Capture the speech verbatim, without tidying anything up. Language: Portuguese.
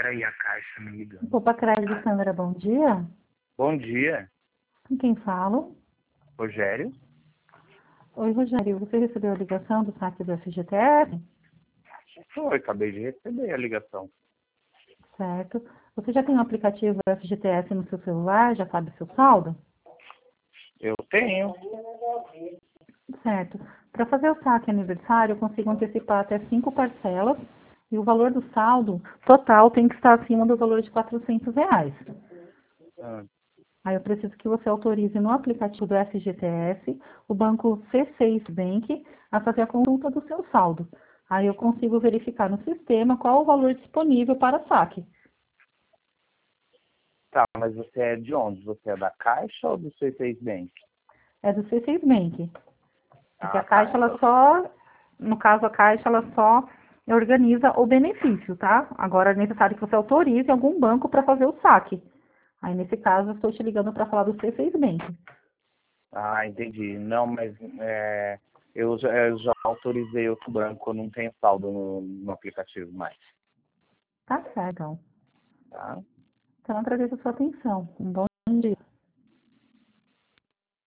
Peraí, a Caixa me ligando. Opa, Crédito Sandra, bom dia. Bom dia, Com quem falo? Rogério. Oi, Rogério, você recebeu a ligação do saque do F G T S? Oi, acabei de receber a ligação. Certo. Você já tem o aplicativo F G T S no seu celular? Já sabe o seu saldo? Eu tenho. Certo. Para fazer o saque aniversário, eu consigo antecipar até cinco parcelas e o valor do saldo total tem que estar acima do valor de quatrocentos reais. Ah, Aí eu preciso que você autorize no aplicativo do F G T S o banco C seis Bank a fazer a consulta do seu saldo. Aí eu consigo verificar no sistema qual o valor disponível para saque. tá, mas você é de onde? Você é da Caixa ou do C seis Bank? É do C seis Bank. Porque a Ah, tá. Caixa, ela só, no caso a Caixa, ela só organiza o benefício, tá? Agora é necessário que você autorize algum banco para fazer o saque. Aí nesse caso eu estou te ligando para falar do C seis Bank. Ah, entendi. Não, mas é, eu, já, eu já autorizei outro banco, eu não tenho saldo no, no aplicativo mais. Tá certo, então. Tá? Então agradeço a sua atenção. Um bom dia.